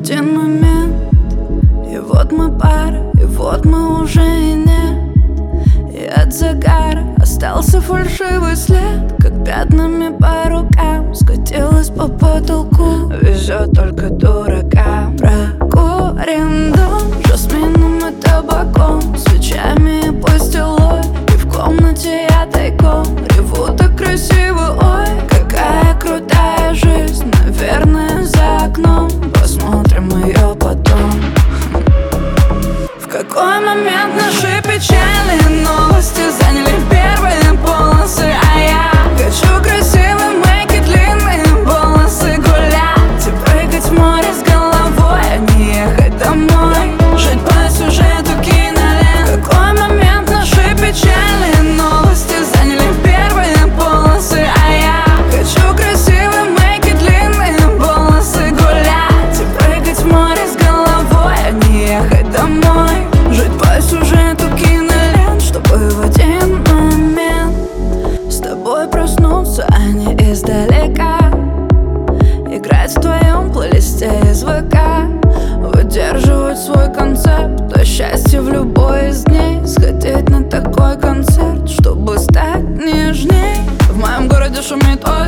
один момент, и вот мы пара, и вот мы уже и нет. И от загара остался фальшивый след, как пятнами по рукам скатилась по потолку. Везет только дуракам. Прокурим дом жасмином и табаком, свечами и пастилой, и в комнате я тайком реву так красиво. Ой, какая крутая жизнь, наверное, за окном. Посмотрим ее потом. В какой момент наши печальные новости заняли первые полосы, а я хочу красивый мейк и длинные волосы, гулять и прыгать в море с головой, а не ехать домой, жить по сюжету кинолент. В какой момент наши печальные новости заняли первые полосы, а я хочу красивый мейк и длинные волосы, гулять и прыгать в море с головой, а не ехать домой, жить по сюжету кинолент, чтобы в один момент с тобой проснуться, а не издалека, играть в твоем плейлисте из ВК, выдерживать свой концепт, а счастье в любой из дней, сходить на такой концерт, чтобы стать нежней. В моем городе шумит озеро,